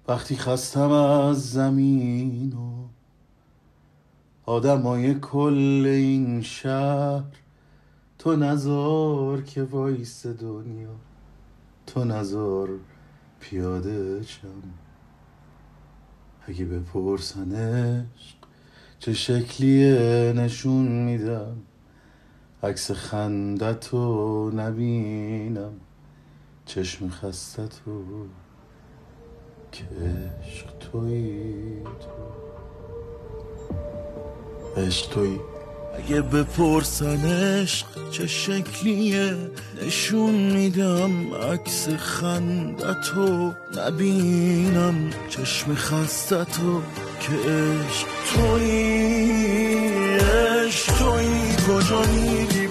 وقتی خستم از زمین و آدمای کل این شهر، تو نزار که وایس دنیا، تو نزار پیاده شم. اگه بپرسن عشق چه شکلیه نشون میدم، عکس خندتو نبینم چشم خستتو که عشق تویی تو، عشق تویی. اگه بپرسن عشق چه شکلیه نشون میدم، عکس خندتو نبینم چشم خستتو که عشق تویی، عشق تویی. کجا میری